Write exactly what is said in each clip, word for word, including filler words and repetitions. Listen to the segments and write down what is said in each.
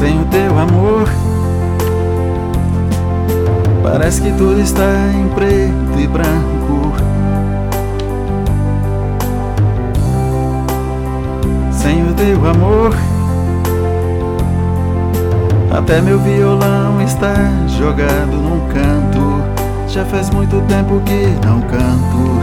Sem o teu amor, parece que tudo está em preto e branco. Sem o teu amor, até meu violão está jogado num canto. Já faz muito tempo que não canto,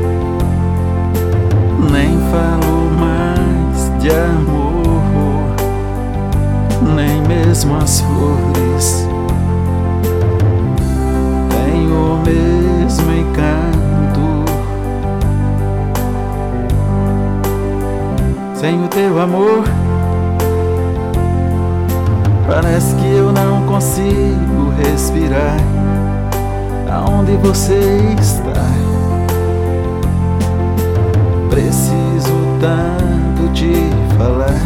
nem falo mais de amor, nem mesmo as flores têm o mesmo encanto. Sem o teu amor, parece que eu não consigo respirar. Aonde você está? Preciso tanto te falar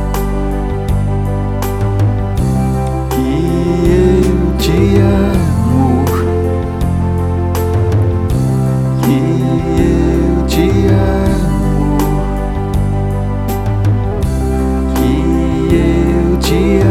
que eu te amo, que eu te amo, que eu te amo.